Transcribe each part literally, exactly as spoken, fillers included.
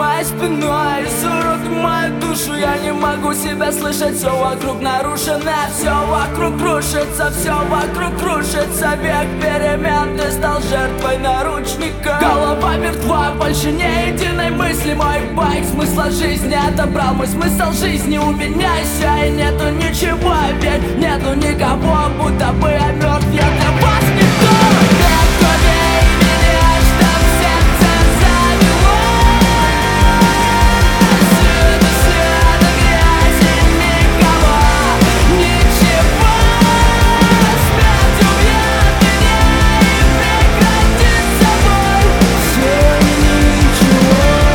моей спиной, изуродуй мою душу. Я не могу себя слышать, все вокруг нарушено, все вокруг крушится, все вокруг крушится. Век перемен, ты стал жертвой наручника. Голова мертва, больше ни единой мысли. Мой байк смысла жизни отобрал мой смысл жизни. У меня еще и нету ничего, ведь нету никого, будто бы я мертв. Я для вас никто, никто не меня, чтоб сердце завело. Всюду света, грязи, никого, ничего. Смерть убьет меня и прекратит собой все ничего.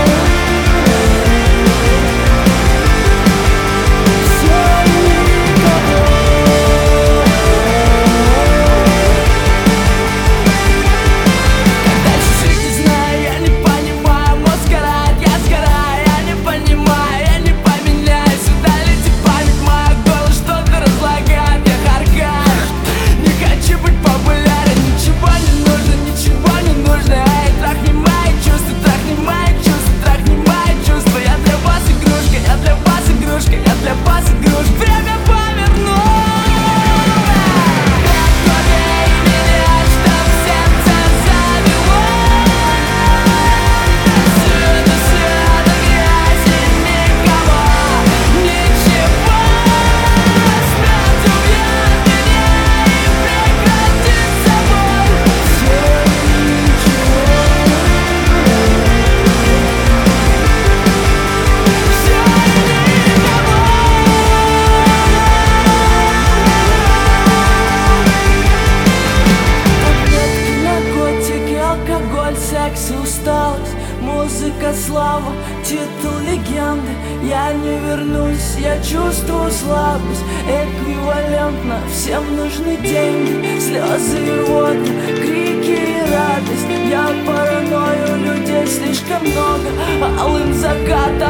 Секс и усталость, музыка, слава, титул легенды. Я не вернусь, я чувствую слабость. Эквивалентно всем нужны деньги, слезы и рвоты, крики и радость. Я паранойю, людей слишком много, алым закатом